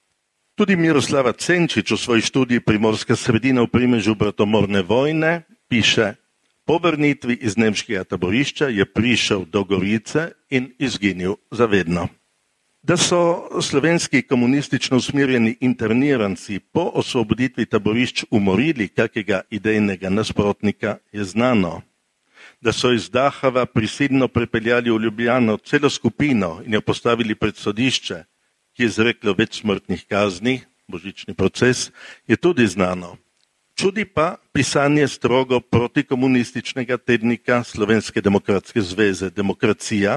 Tudi Miroslava Cenčič v svoji študiji Primorska sredina v primežu bratomorne vojne piše, po vrnitvi iz nemškega taborišča je prišel do Gorice in izginil zavedno. Da so slovenski komunistično usmerjeni interniranci po osvoboditvi taborišč umorili kakega idejnega nasprotnika, je znano. Da so iz Dachava prisilno prepeljali v Ljubljano celo skupino in jo postavili pred sodišče, ki je izreklo več smrtnih kazni, božični proces, je tudi znano. Čudi pa pisanje strogo protikomunističnega tednika Slovenske demokratske zveze Demokracija,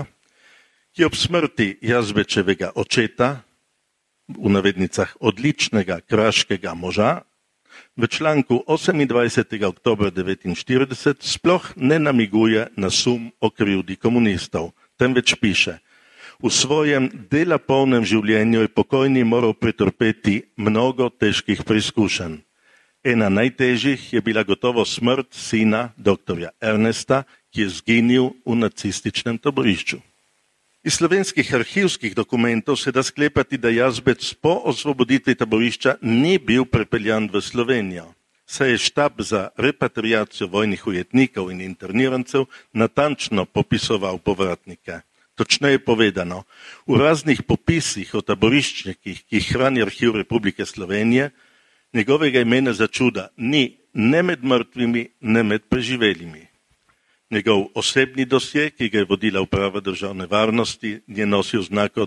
ki ob smrti Jazbečevega očeta, v navednicah odličnega kraškega moža, v članku 28. oktobra 1949 sploh ne namiguje na sum o krivdi komunistov, temveč piše: v svojem dela polnem življenju je pokojni moral pretrpeti mnogo težkih preizkušenj. Ena najtežjih je bila gotovo smrt sina doktorja Ernesta, ki je zginil v nacističnem taborišču. Iz slovenskih arhivskih dokumentov se da sklepati, da Jazbec po osvoboditvi taborišča ni bil prepeljan v Slovenijo, saj je štab za repatriacijo vojnih ujetnikov in internirancev natančno popisoval povratnike. Točneje povedano, v raznih popisih o taboriščnikih, ki jih hrani Arhiv Republike Slovenije, njegovega imena za čuda ni ne med mrtvimi, ne med preživelimi. Njegov osebni dosje, ki ga je vodila Uprava državne varnosti, je nosil znako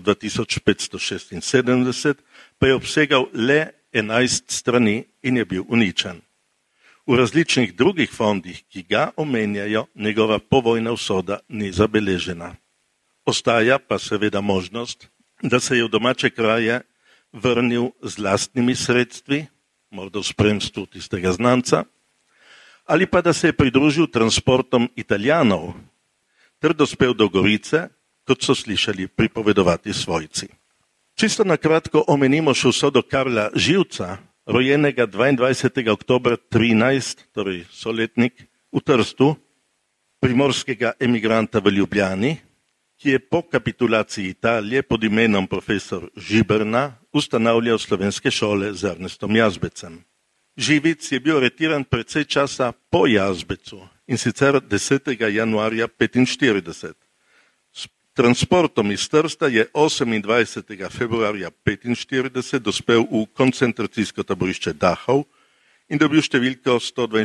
2576, pa je obsegal le 11 strani in je bil uničen. V različnih drugih fondih, ki ga omenjajo, njegova povojna usoda ni zabeležena. Ostaja pa seveda možnost, da se je v domače kraje vrnil z lastnimi sredstvi, morda v spremstvu tistega znanca, ali pa da se je pridružil transportom Italijanov, ter dospel do Gorice, kot so slišali pripovedovati svojci. Čisto na kratko omenimo še usodo Karla Živca, rojenega 22. oktobra 13, torej soletnik, v Trstu, primorskega emigranta v Ljubljani, ki je po kapitulaciji Italije pod imenom profesor Žiberna ustanavljal slovenske šole z Ernestom Jazbecem. Živic je bil aretiran precej časa po Jazbecu, in sicer 10. januarja 1945. S transportom iz Trsta je 28. februarja 1945 dospel v koncentracijsko taborišče Dachau in dobil številko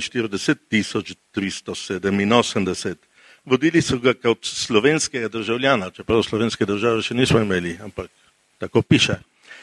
142.387. Vodili so ga kot slovenskega državljana, čeprav slovenske države še nismo imeli, ampak tako piše,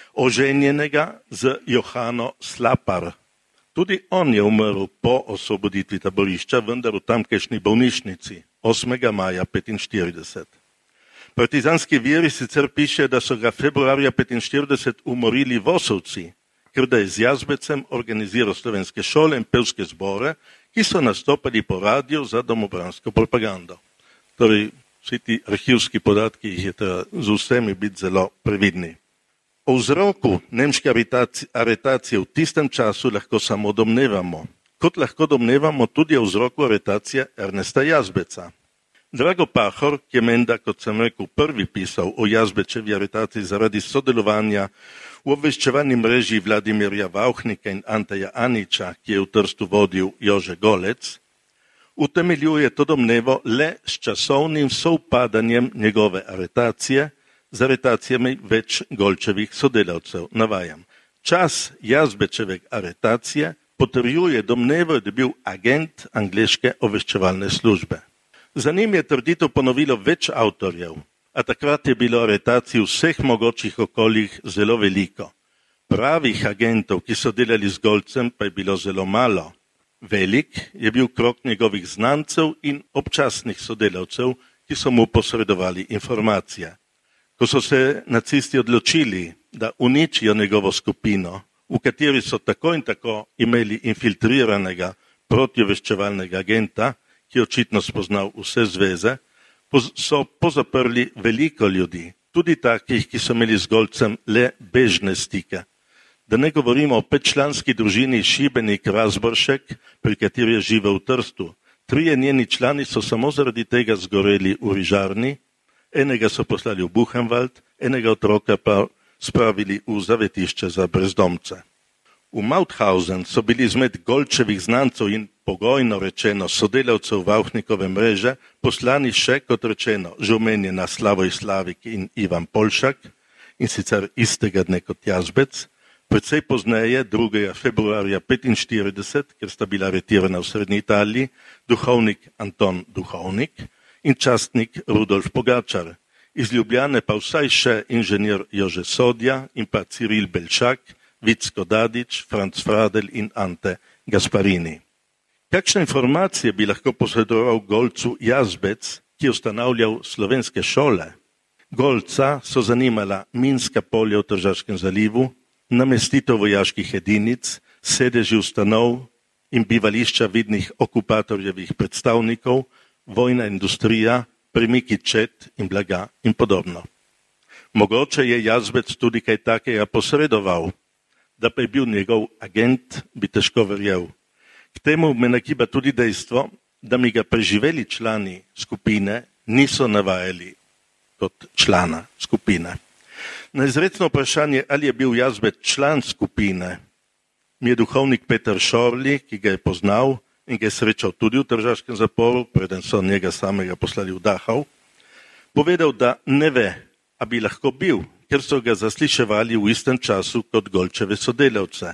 oženjenega z Johano Slapar. Tudi on je umrl po osvoboditvi taborišča, vendar v tamkajšnji bolnišnici 8. maja 1945. Partizanski viri sicer piše, da so ga februarja 1945 umorili Vosovci, ker da je z Jazbecem organiziral slovenske šole in pevske zbore, ki so nastopali po radiju za domobransko propagando. Torej, vsi ti arhivski podatki jih je treba z vsemi biti zelo previdni. O vzroku nemške aretacije v tistem času lahko samo domnevamo, kot lahko domnevamo tudi o vzroku aretacije Ernesta Jazbeca. Drago Pahor, ki je menda, kot sem rekel, prvi pisal o Jazbečevi aretaciji zaradi sodelovanja v obveščevalni mreži Vladimirja Vauhnika in Anteja Aniča, ki je v Trstu vodil Jože Golec, utemeljuje to domnevo le s časovnim sovpadanjem njegove aretacije z aretacijami več Golčevih sodelavcev. Navajam. Čas Jazbečeve aretacije potrjuje domnevo, da je bil agent angleške obveščevalne službe. Za njim je trditev ponovilo več avtorjev, a takrat je bilo aretacij v vseh mogočih okoljih zelo veliko. Pravih agentov, ki so delali z Golcem, pa je bilo zelo malo. Velik je bil krog njegovih znancev in občasnih sodelavcev, ki so mu posredovali informacije. Ko so se nacisti odločili, da uničijo njegovo skupino, v kateri so tako in tako imeli infiltriranega protiobveščevalnega agenta, ki je očitno spoznal vse zveze, so pozaprli veliko ljudi, tudi takih, ki so imeli z Golcem le bežne stike. Da ne govorimo o 5-članski družini Šibenik-Razboršek, pri kateri je živel v Trstu. 3 njeni člani so samo zaradi tega zgoreli v Rižarni, enega so poslali v Buchenwald, enega otroka pa spravili v zavetišče za brezdomce. V Mauthausen so bili izmed Golčevih znancev in pogojno rečeno sodelavcev Vauhnikove mreže poslani še, kot rečeno, že omenjena Slavoj Slavik in Ivan Polšak, in sicer istega dne kot Jazbec, precej pozneje, 2. februarja 1945, ker sta bila aretirana v Srednji Italiji, duhovnik Anton Duhovnik in častnik Rudolf Pogačar. Iz Ljubljane pa vsaj še inženir Jože Sodja in pa Ciril Belšak, Vicko Dadič, Franc Fradel in Ante Gasparini. Kakšne informacije bi lahko posredoval Golcu Jazbec, ki je ustanavljal slovenske šole? Golca so zanimala minska polja v Tržaškem zalivu, namestitev vojaških edinic, sedeži ustanov in bivališča vidnih okupatorjevih predstavnikov, vojna industrija, premiki čet in blaga in podobno. Mogoče je Jazbec tudi kaj takega posredoval, da pa je bil njegov agent, bi težko verjel. K temu me nagiba tudi dejstvo, da mi ga preživeli člani skupine niso navajali kot člana skupine. Na izrecno vprašanje, ali je bil Jazbec član skupine, mi je duhovnik Peter Šorli, ki ga je poznal in ga je srečal tudi v tržaškem zaporu, preden so njega samega poslali v Dachau, povedal, da ne ve, a bi lahko bil, ker so ga zasliševali v istem času kot Golčeve sodelavce.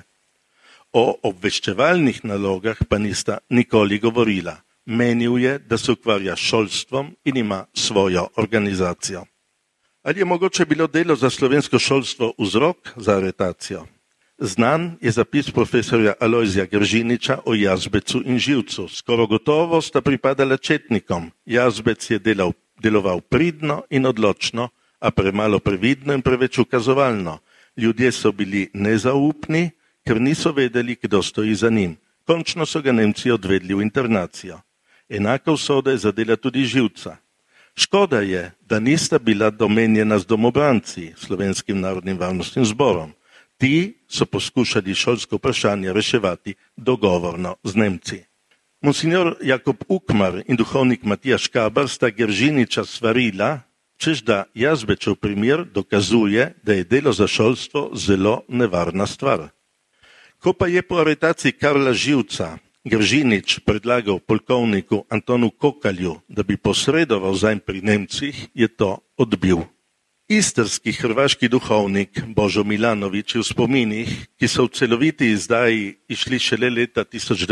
O obveščevalnih nalogah pa nista nikoli govorila. Menil je, da se ukvarja s šolstvom in ima svojo organizacijo. Ali je mogoče bilo delo za slovensko šolstvo vzrok za aretacijo? Znan je zapis profesorja Alojzija Gržiniča o Jazbecu in Živcu. Skoro gotovo sta pripadala četnikom. Jazbec je deloval pridno in odločno, a premalo previdno in preveč ukazovalno. Ljudje so bili nezaupni, ker niso vedeli, kdo stoji za njim. Končno so ga Nemci odvedli v internacijo. Enaka usoda je zadela tudi Živca. Škoda je, da nista bila domenjena z domobranci, Slovenskim narodnim varnostnim zborom. Ti so poskušali šolsko vprašanje reševati dogovorno z Nemci. Monsignor Jakob Ukmar in duhovnik Matija Škabar sta Gržiniča svarila, češ da Jazbečev primer dokazuje, da je delo za šolstvo zelo nevarna stvar. Ko pa je po aretaciji Karla Živca Gržinič predlagal polkovniku Antonu Kokalju, da bi posredoval zanj pri Nemcih, je to odbil. Istrski hrvaški duhovnik Božo Milanović je v spominih, ki so v celoviti izdaji išli šele leta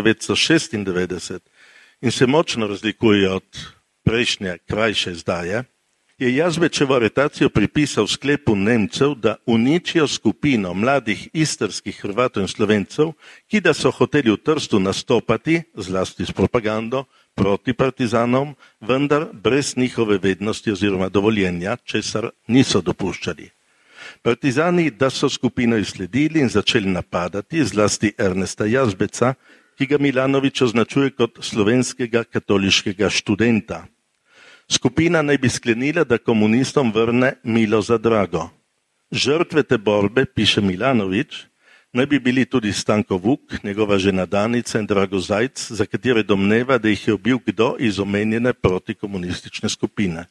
1996 in se močno razlikujejo od prejšnje krajše izdaje, je Jazbečevo aretacijo pripisal sklepu Nemcev, da uničijo skupino mladih istrskih Hrvatov in Slovencev, ki da so hoteli v Trstu nastopati, zlasti s propagando, proti partizanom, vendar brez njihove vednosti oziroma dovoljenja, česar niso dopuščali. Partizani, da so skupino izsledili in začeli napadati, zlasti Ernesta Jazbeca, ki ga Milanović označuje kot slovenskega katoliškega študenta. Skupina naj bi sklenila, da komunistom vrne milo za drago. Žrtve te borbe, piše Milanović, naj bi bili tudi Stanko Vuk, njegova žena Danica in Drago Zajc, za katere domneva, da jih je ubil kdo iz omenjene protikomunistične skupine.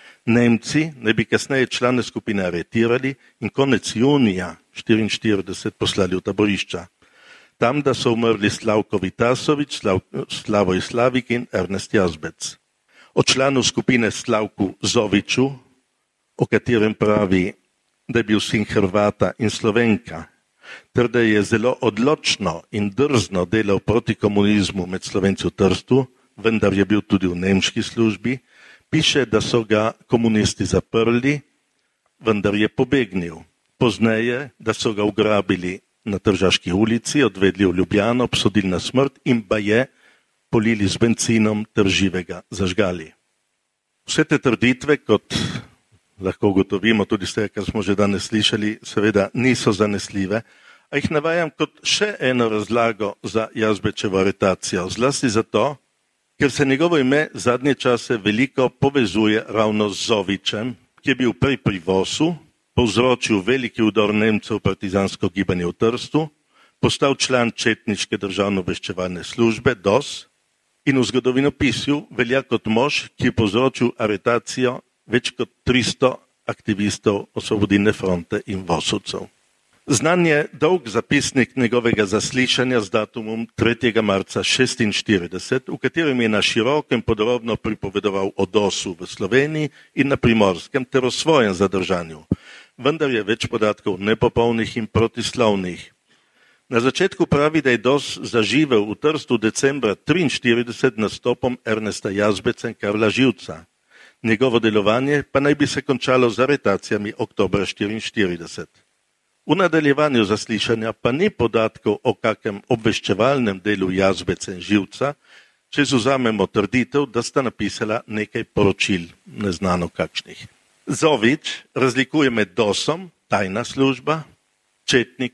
Nemci naj bi kasneje člane skupine aretirali in konec junija 1944 poslali v taborišča. Tam, da so umrli Slavko Vitasović, Slavoj Slavik in Ernest Jazbec. O članu skupine Slavku Zoviću, o katerem pravi, da je bil sin Hrvata in Slovenka, ter da je zelo odločno in drzno delal proti komunizmu med Slovenci v Trstu, vendar je bil tudi v nemški službi, piše, da so ga komunisti zaprli, vendar je pobegnil. Pozneje, da so ga ugrabili na Tržaški ulici, odvedli v Ljubljano, obsodili na smrt in baje polili z bencinom ter živega zažgali. Vse te trditve, kot lahko ugotovimo tudi z tega, kar smo že danes slišali, seveda niso zanesljive, a jih navajam kot še eno razlago za Jazbečevo aretacijo, zlasti zato, ker se njegovo ime zadnje čase veliko povezuje ravno z Zovićem, ki je bil prej pri Vosu, povzročil veliki udor Nemcev v partizansko gibanje v Trstu, postal član četniške državno-obveščevalne službe DOS in v zgodovinopisju velja kot mož, ki je povzročil aretacijo več kot 300 aktivistov Osvobodilne fronte in Vosovcev. Znan je dolg zapisnik njegovega zaslišanja z datumom 3. marca 1946, v katerem je na široko in podrobno pripovedoval o DOS-u v Sloveniji in na Primorskem ter o svojem zadržanju, vendar je več podatkov nepopolnih in protislovnih. Na začetku pravi, da je DOS zaživel v Trstu decembra 1943 nastopom Ernesta Jazbeca in Karla Živca. Njegovo delovanje pa naj bi se končalo z aretacijami oktobra 1944. V nadaljevanju zaslišanja pa ni podatkov o kakem obveščevalnem delu Jazbeca in Živca, če vzamemo trditev, da sta napisala nekaj poročil, neznano kakšnih. Zović razlikuje med DOS-om, tajna služba, četniki,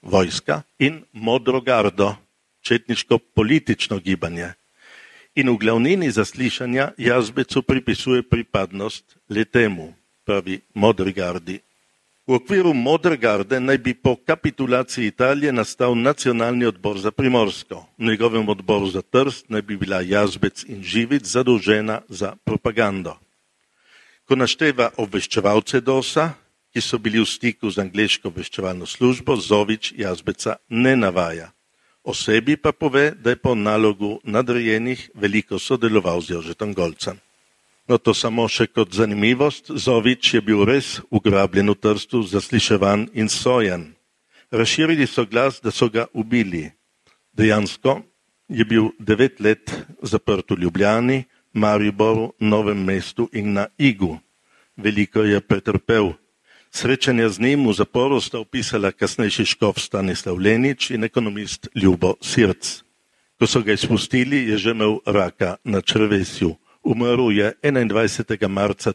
vojska, in Modro gardo, četniško-politično gibanje. In v glavnini zaslišanja Jazbecu pripisuje pripadnost le temu, pravi Modri gardi. V okviru Modre garde naj bi po kapitulaciji Italije nastal nacionalni odbor za Primorsko. V njegovem odboru za Trst naj bi bila Jazbec in Živic zadolžena za propagando. Ko našteva obveščevalce DOS-a, ki so bili v stiku z angleško obveščevalno službo, Zovič Jazbeca ne navaja. O sebi pa pove, da je po nalogu nadrejenih veliko sodeloval z Jožetom Golcem. No, to samo še kot zanimivost, Zovič je bil res ugrabljen v Trstu, zasliševan in sojen. Razširili so glas, da so ga ubili. Dejansko je bil 9 let zaprt v Ljubljani, Mariboru, Novem mestu in na Igu. Veliko je pretrpel. Srečanja z njim v zaporu sta opisala kasnejši škof Stanislav Lenič in ekonomist Ljubo Sirc. Ko so ga izpustili, je že imel raka na črevesju. Umrl je 21. marca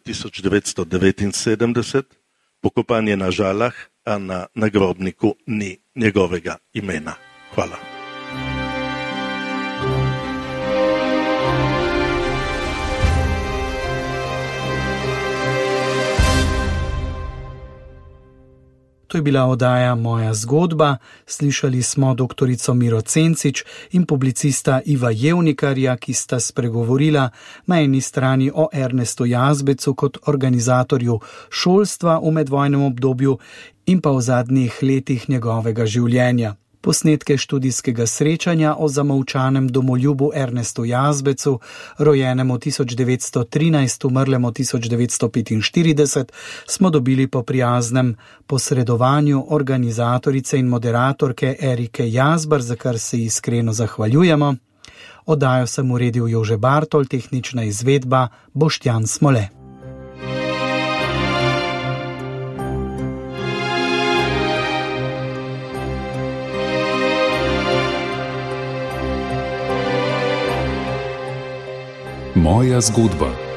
1979, pokopan je na Žalah, a na nagrobniku ni njegovega imena. Hvala. To je bila oddaja Moja zgodba. Slišali smo doktorico Miro Cencič in publicista Iva Jevnikarja, ki sta spregovorila na eni strani o Ernestu Jazbecu kot organizatorju šolstva v medvojnem obdobju in pa v zadnjih letih njegovega življenja. Posnetke študijskega srečanja o zamolčanem domoljubu Ernestu Jazbecu, rojenemu 1913, umrlemu 1945, smo dobili po prijaznem posredovanju organizatorice in moderatorke Erike Jazbar, za kar se iskreno zahvaljujemo. Oddajo sem uredil Jože Bartol, tehnična izvedba Boštjan Smole. Moja zgodba.